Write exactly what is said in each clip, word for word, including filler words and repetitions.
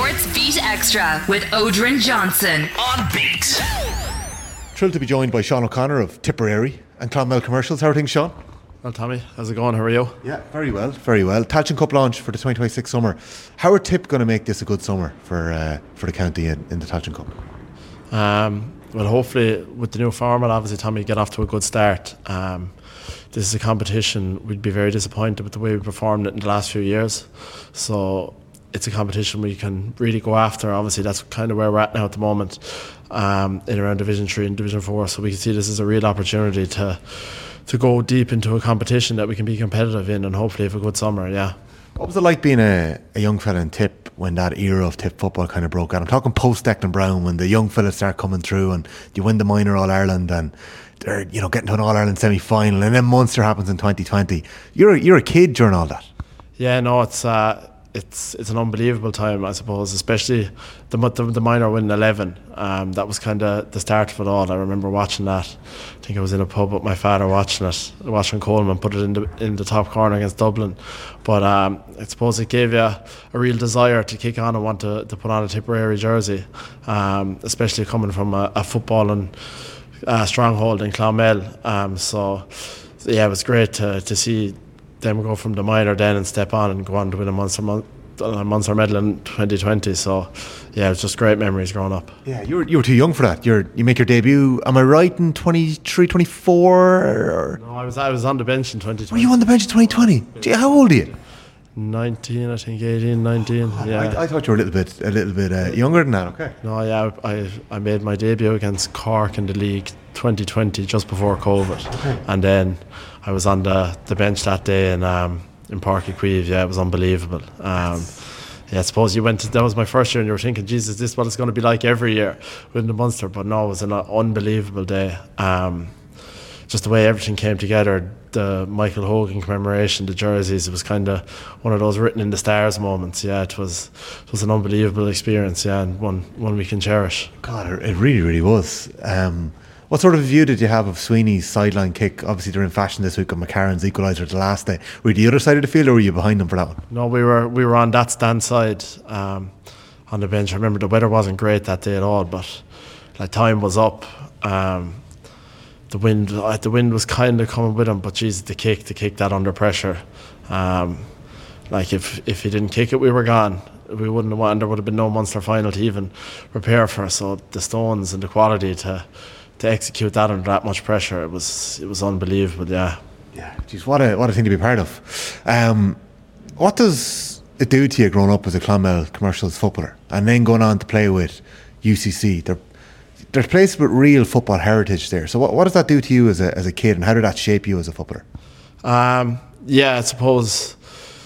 Sports Beat Extra with Odrin Johnson. On Beat. Thrilled to be joined by Sean O'Connor of Tipperary and Clonmel Commercials. How are things, Sean? Well, Tommy, how's it going? How are you? Yeah, very well, very well. Tailteann Cup launch for the twenty twenty-six summer. How are Tip going to make this a good summer for uh, for the county in, in the Tailteann Cup? Um, well, hopefully with the new format, obviously, Tommy, get off to a good start. Um, this is a competition. We'd be very disappointed with the way we performed it in the last few years. So it's a competition we can really go after. Obviously, that's kind of where we're at now at the moment, um, in around Division three and Division four. So we can see this as a real opportunity to to go deep into a competition that we can be competitive in and hopefully have a good summer, yeah. What was it like being a, a young fella in Tip when that era of Tip football kind of broke out? I'm talking post Declan Brown, when the young fellas start coming through and you win the minor All-Ireland and they're, you know, getting to an All-Ireland semi-final, and then Munster happens in twenty twenty. You're, you're a kid during all that. Yeah, no, it's uh, it's it's an unbelievable time, I suppose, especially the the, the minor win eleven. Um, that was kind of the start of it all. I remember watching that. I think I was in a pub with my father watching it, watching Coleman put it in the in the top corner against Dublin. But um, I suppose it gave you a, a real desire to kick on and want to, to put on a Tipperary jersey, um, especially coming from a, a footballing uh, stronghold in Clonmel. Um, so yeah, it was great to to see them go from the minor then and step on and go on to win a Munster, a Munster medal in twenty twenty. So yeah, it was just great memories growing up. Yeah, you were you were too young for that. You're you make your debut, am I right, in twenty-three, twenty-four? Or? No, I was I was on the bench in twenty twenty. Were you on the bench in twenty twenty? Gee, how old are you? nineteen, I think, eighteen, nineteen. Yeah. I, I thought you were a little bit a little bit uh, younger than that. Okay. No, yeah, I I made my debut against Cork in the league twenty twenty, just before COVID, okay. And then I was on the, the bench that day in um in Páirc Uí Chaoimh. Yeah, it was unbelievable. Um, yeah, I suppose you went to, that was my first year, and you were thinking, Jesus, this is what it's going to be like every year with the Munster. But no, it was an unbelievable day. Um, just the way everything came together, the Michael Hogan commemoration, the jerseys, it was kind of one of those written in the stars moments. Yeah, it was it was an unbelievable experience, yeah, and one one we can cherish. God, it really, really was. Um, what sort of view did you have of Sweeney's sideline kick? Obviously, they're in fashion this week with McCarron's equaliser the last day. Were you the other side of the field, or were you behind them for that one? No, we were we were on that stand side, um, on the bench. I remember the weather wasn't great that day at all, but like time was up. Um, The wind, uh, the wind was kind of coming with him, but geez, the kick, the kick that under pressure. Um, like if if he didn't kick it, we were gone. We wouldn't have won. There would have been no Munster final to even prepare for. So the stones and the quality to to execute that under that much pressure, it was it was unbelievable. Yeah. Yeah. Geez, what a what a thing to be part of. Um, what does it do to you growing up as a Clonmel Commercials footballer and then going on to play with U C C? They're There's places with real football heritage there. So what, what does that do to you as a as a kid, and how did that shape you as a footballer? Um, yeah, I suppose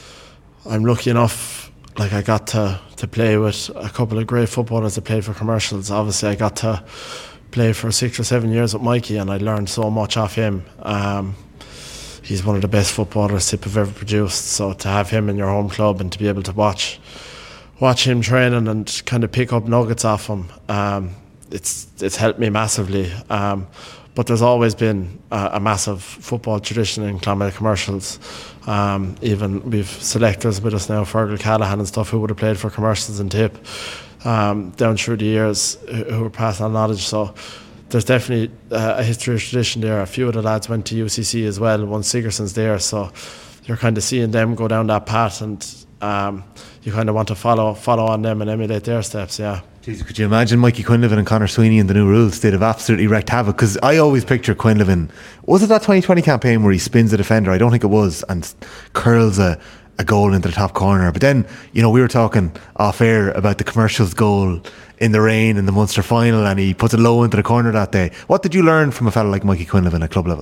I'm lucky enough, like I got to, to play with a couple of great footballers that played for Commercials. Obviously I got to play for six or seven years with Mikey, and I learned so much off him. Um, he's one of the best footballers Tip have ever produced. So to have him in your home club and to be able to watch watch him training and kind of pick up nuggets off him, um, it's it's helped me massively. Um, but there's always been a, a massive football tradition in Clonmel Commercials. Um, even we've selectors with us now, Fergal Callahan and stuff, who would have played for Commercials and Tip um, down through the years, who were passing on knowledge. So there's definitely uh, a history of tradition there. A few of the lads went to U C C as well. One Sigerson's there, so you're kind of seeing them go down that path, and um, you kind of want to follow follow on them and emulate their steps. Yeah. Jeez, could you imagine Mikey Quinlivan and Conor Sweeney and the new rules? They'd have absolutely wreaked havoc, because I always picture Quinlivan, was it that twenty twenty campaign where he spins a defender? I don't think it was, and curls a, a goal into the top corner. But then, you know, we were talking off air about the Commercials goal in the rain in the Munster final, and he puts it low into the corner that day. What did you learn from a fella like Mikey Quinlivan at club level?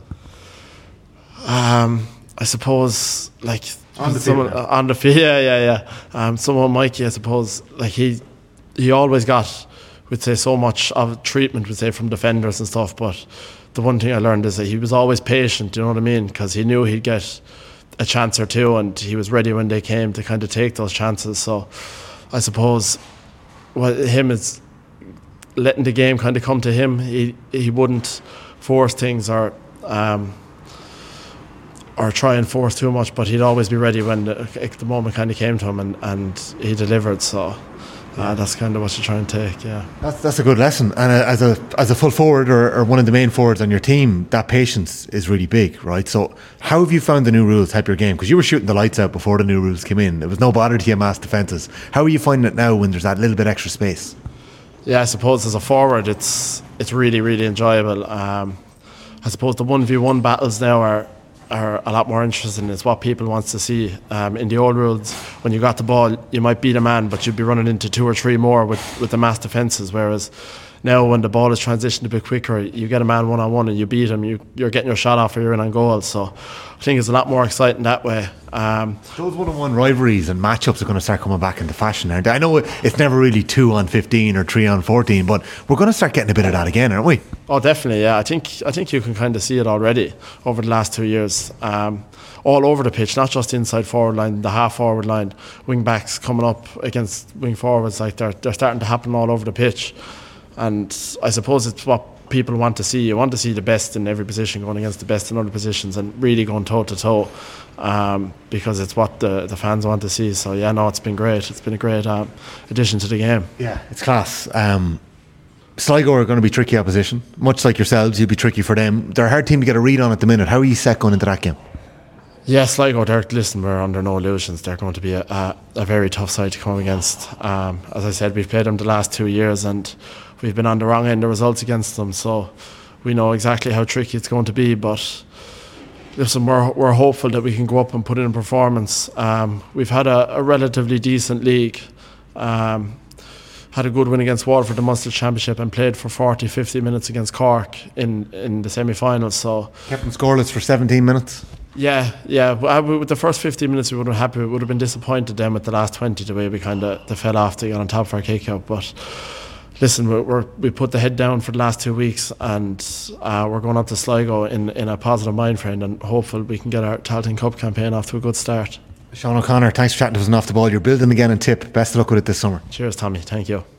Um, I suppose, like on the someone, field, uh, on the field, yeah, yeah, yeah. Um, someone Mikey, I suppose, like he. He always got, would say, so much of treatment, would say, from defenders and stuff. But the one thing I learned is that he was always patient. You know what I mean? Because he knew he'd get a chance or two, and he was ready when they came to kind of take those chances. So I suppose what him is letting the game kind of come to him. He he wouldn't force things or um, or try and force too much, but he'd always be ready when the, the moment kind of came to him, and, and he delivered. So. Uh, that's kind of what you try and take, yeah. That's that's a good lesson. And uh, as a as a full forward or, or one of the main forwards on your team, that patience is really big, right? So how have you found the new rules help your game? Because you were shooting the lights out before the new rules came in. It was no bother to you mass defences. How are you finding it now when there's that little bit extra space? Yeah, I suppose as a forward, it's it's really, really enjoyable. Um, I suppose the one v one battles now are are a lot more interesting. It's what people want to see. Um, in the old rules, when you got the ball, you might beat a man, but you'd be running into two or three more with, with the mass defences. Whereas now, when the ball is transitioned a bit quicker, you get a man one on one and you beat him. You, you're getting your shot off or you're in on goal. So I think it's a lot more exciting that way. Um, Those one-on-one rivalries and matchups are going to start coming back into fashion, aren't they? I know it's never really two on fifteen or three on fourteen, but we're going to start getting a bit of that again, aren't we? Oh, definitely, yeah. I think I think you can kind of see it already over the last two years. Um, all over the pitch, not just inside forward line, the half forward line, wing backs coming up against wing forwards, like they're they're starting to happen all over the pitch. And I suppose it's what people want to see. You want to see the best in every position going against the best in other positions and really going toe to toe, um, because it's what the, the fans want to see. So yeah, no, it's been great. It's been a great um, addition to the game. Yeah, it's class. Um, Sligo are going to be tricky opposition, much like yourselves. You'll be tricky for them. They're a hard team to get a read on at the minute. How are you set going into that game? Yeah, Sligo, they're, listen, we're under no illusions. They're going to be a, a, a very tough side to come against. Um, as I said, we've played them the last two years and we've been on the wrong end of results against them. So we know exactly how tricky it's going to be. But listen, we're, we're hopeful that we can go up and put in a performance. Um, we've had a, a relatively decent league. Um, had a good win against Waterford, the Munster Championship, and played for forty, fifty minutes against Cork in, in the semi-finals. So kept them scoreless for seventeen minutes. Yeah, yeah. With the first fifteen minutes, we would have happy. We would have been disappointed then with the last twenty, the way we kind of they fell off. They got on top for our kick out. But listen, we're, we're, we put the head down for the last two weeks, and uh, we're going up to Sligo in, in a positive mind frame, and hopefully we can get our Tailteann Cup campaign off to a good start. Sean O'Connor, thanks for chatting to us and off the ball. You're building again in Tip. Best of luck with it this summer. Cheers, Tommy. Thank you.